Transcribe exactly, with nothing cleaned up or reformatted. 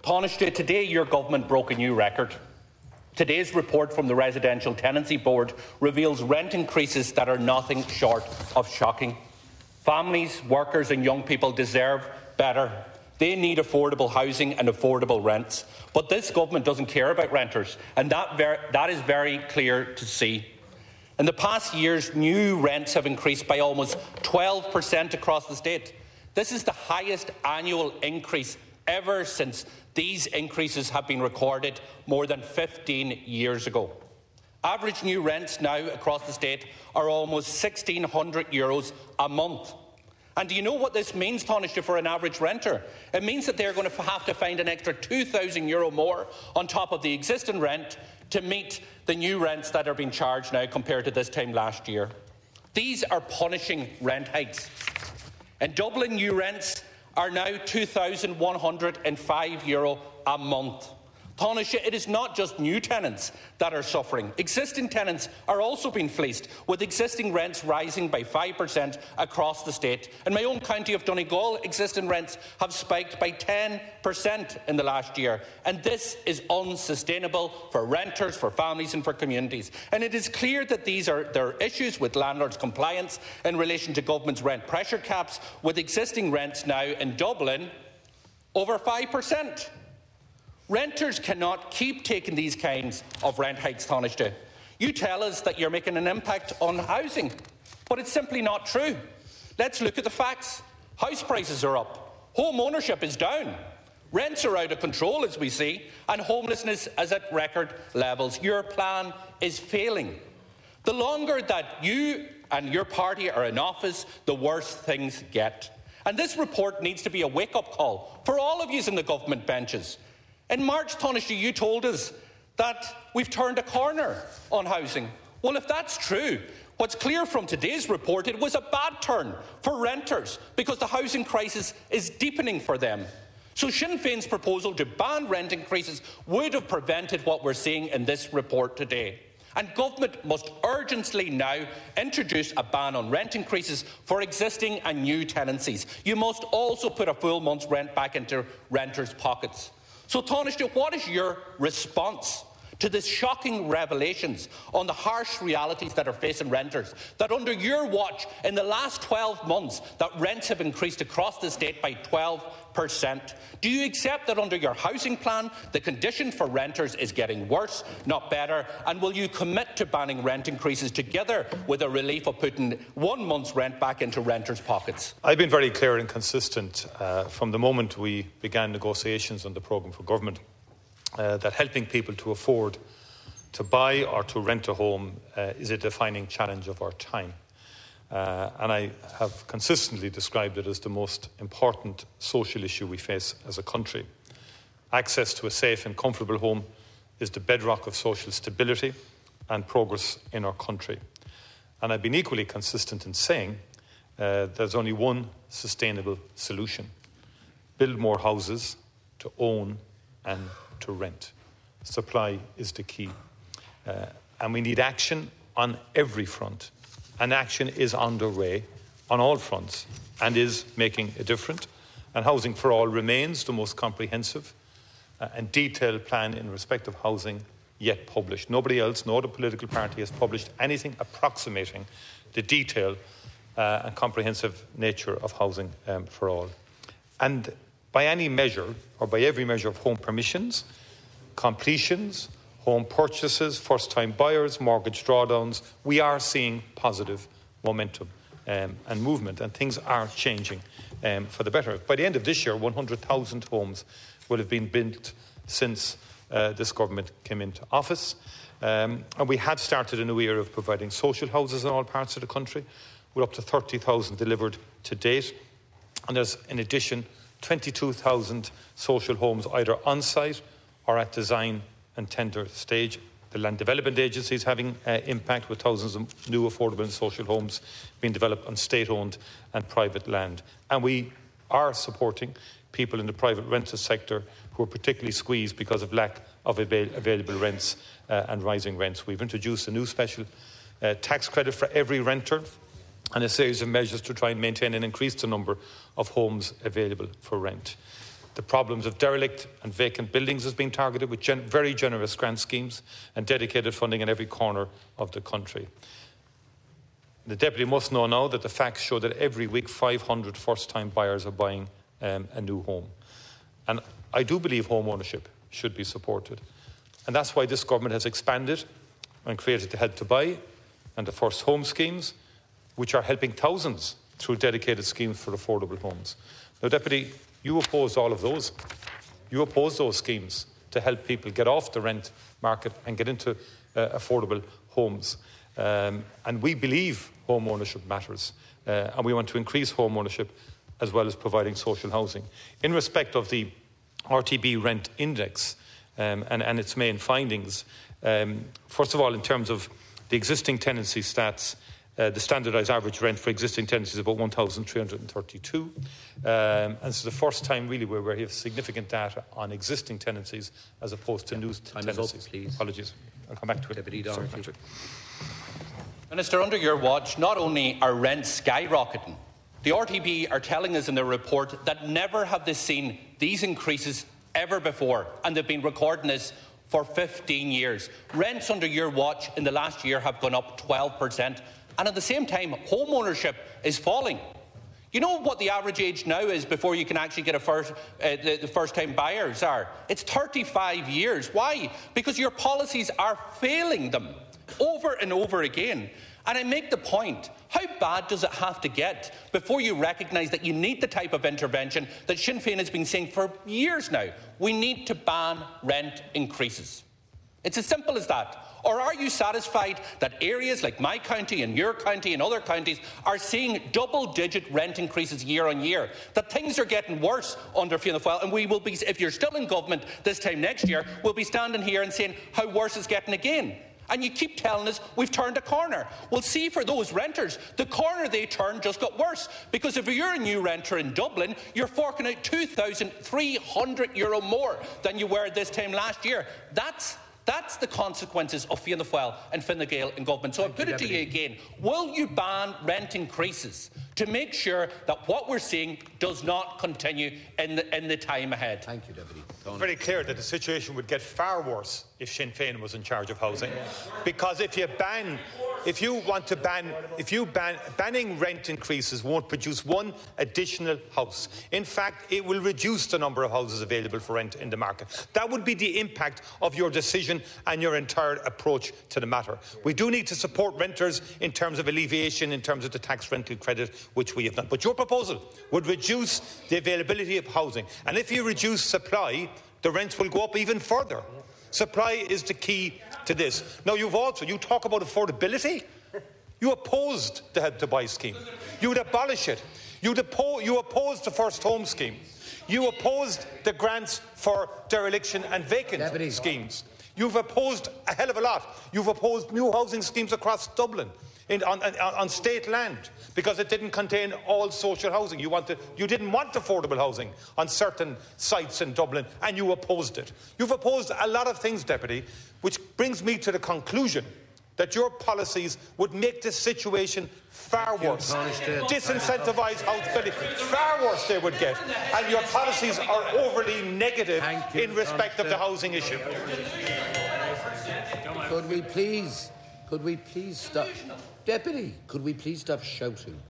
Taoiseach, today your government broke a new record. Today's report from the Residential Tenancy Board reveals rent increases that are nothing short of shocking. Families, workers and young people deserve better. They need affordable housing and affordable rents. But this government doesn't care about renters, and that, ver that is very clear to see. In the past years, new rents have increased by almost twelve percent across the state. This is the highest annual increase ever since these increases have been recorded more than fifteen years ago. Average new rents now across the state are almost one thousand six hundred euros a month. And do you know what this means, Taoiseach, for an average renter? It means that they're going to have to find an extra two thousand euro more on top of the existing rent to meet the new rents that are being charged now compared to this time last year. These are punishing rent hikes. In Dublin, new rents are now two thousand one hundred and five euro a month. Taoiseach, it is not just new tenants that are suffering. Existing tenants are also being fleeced, with existing rents rising by five percent across the state. In my own county of Donegal, existing rents have spiked by ten percent in the last year. And this is unsustainable for renters, for families and for communities. And it is clear that these are there are issues with landlords' compliance in relation to government's rent pressure caps, with existing rents now in Dublin over five percent. Renters cannot keep taking these kinds of rent hikes, Taoiseach. You tell us that you're making an impact on housing, but it's simply not true. Let's look at the facts. House prices are up, home ownership is down, rents are out of control, as we see, and homelessness is at record levels. Your plan is failing. The longer that you and your party are in office, the worse things get. And this report needs to be a wake-up call for all of you in the government benches. In March, Taoiseach, you told us that we've turned a corner on housing. Well, if that's true, what's clear from today's report, it was a bad turn for renters because the housing crisis is deepening for them. So Sinn Féin's proposal to ban rent increases would have prevented what we're seeing in this report today. And government must urgently now introduce a ban on rent increases for existing and new tenancies. You must also put a full month's rent back into renters' pockets. So, Taoiseach, what is your response to the shocking revelations on the harsh realities that are facing renters? That under your watch, in the last twelve months, that rents have increased across the state by twelve percent. Do you accept that under your housing plan, the condition for renters is getting worse, not better? And will you commit to banning rent increases together with a relief of putting one month's rent back into renters' pockets? I've been very clear and consistent uh, from the moment we began negotiations on the programme for government uh, that helping people to afford to buy or to rent a home uh, is a defining challenge of our time. Uh, and I have consistently described it as the most important social issue we face as a country. Access to a safe and comfortable home is the bedrock of social stability and progress in our country. And I've been equally consistent in saying uh, there's only one sustainable solution: build more houses to own and to rent. Supply is the key. Uh, and we need action on every front. And action is underway on all fronts and is making a difference. And Housing for All remains the most comprehensive uh, and detailed plan in respect of housing yet published. Nobody else, no other political party, has published anything approximating the detail uh, and comprehensive nature of Housing um, for All. And by any measure, or by every measure of home permissions, completions, home purchases, first-time buyers, mortgage drawdowns, we are seeing positive momentum um, and movement, and things are changing um, for the better. By the end of this year, one hundred thousand homes will have been built since uh, this government came into office. Um, and we have started a new era of providing social houses in all parts of the country, with up to thirty thousand delivered to date. And there's, in addition, twenty-two thousand social homes either on-site or at design and tender stage. The Land Development Agency is having uh, impact, with thousands of new affordable and social homes being developed on state-owned and private land. And we are supporting people in the private rental sector who are particularly squeezed because of lack of avail available rents uh, and rising rents. We've introduced a new special uh, tax credit for every renter and a series of measures to try and maintain and increase the number of homes available for rent. The problems of derelict and vacant buildings has been targeted with gen- very generous grant schemes and dedicated funding in every corner of the country. The Deputy must know now that the facts show that every week five hundred first-time buyers are buying um, a new home. And I do believe home ownership should be supported. And that's why this government has expanded and created the Help to Buy and the First Home schemes, which are helping thousands through dedicated schemes for affordable homes. Now, Deputy, you opposed all of those. You opposed those schemes to help people get off the rent market and get into uh, affordable homes. Um, and we believe home ownership matters, uh, and we want to increase home ownership as well as providing social housing. In respect of the R T B rent index um, and, and its main findings, um, first of all, in terms of the existing tenancy stats, uh, the standardised average rent for existing tenancies is about one thousand three hundred thirty-two. Um, and this is the first time really where we have significant data on existing tenancies as opposed to yeah. new Time tenancies. is up, please. Apologies. I'll come back to it. Deputy Doherty. Minister, under your watch, not only are rents skyrocketing, the R T B are telling us in their report that never have they seen these increases ever before, and they've been recording this for fifteen years. Rents under your watch in the last year have gone up twelve percent, and at the same time, home ownership is falling. You know what the average age now is before you can actually get a first, uh, the, the first-time buyers are? It's thirty-five years. Why? Because your policies are failing them over and over again. And I make the point, how bad does it have to get before you recognise that you need the type of intervention that Sinn Féin has been saying for years now? We need to ban rent increases. It's as simple as that. Or are you satisfied that areas like my county and your county and other counties are seeing double-digit rent increases year on year? That things are getting worse under Fianna Fáil, and we will be, if you're still in government this time next year, we'll be standing here and saying how worse it's getting again. And you keep telling us we've turned a corner. Well, see, for those renters, the corner they turned just got worse. Because if you're a new renter in Dublin, you're forking out two thousand three hundred euro more than you were this time last year. That's That's the consequences of Fianna Fáil and Fine Gael in government. So I put it to you again. Will you ban rent increases to make sure that what we're seeing does not continue in the, in the time ahead? Thank you, Deputy. It's very clear that the situation would get far worse if Sinn Féin was in charge of housing. Because if you ban, if you want to ban, if you ban, banning rent increases won't produce one additional house. In fact, it will reduce the number of houses available for rent in the market. That would be the impact of your decision and your entire approach to the matter. We do need to support renters in terms of alleviation, in terms of the tax rental credit, which we have done. But your proposal would reduce the availability of housing. And if you reduce supply, the rents will go up even further. Supply is the key to this. Now, you've also, you talk about affordability. You opposed the Help to Buy scheme. You would abolish it. You'd oppo- you opposed the First Home scheme. You opposed the grants for dereliction and vacant Deputy. schemes. You've opposed a hell of a lot. You've opposed new housing schemes across Dublin in, on, on, on state land because it didn't contain all social housing. You, wanted, you didn't want affordable housing on certain sites in Dublin, and you opposed it. You've opposed a lot of things, Deputy, which brings me to the conclusion that your policies would make this situation far worse. Disincentivise house building. Far worse they would get. And your policies are overly negative in respect of the housing issue. Could we please, could we please stop, Deputy, could we please stop shouting?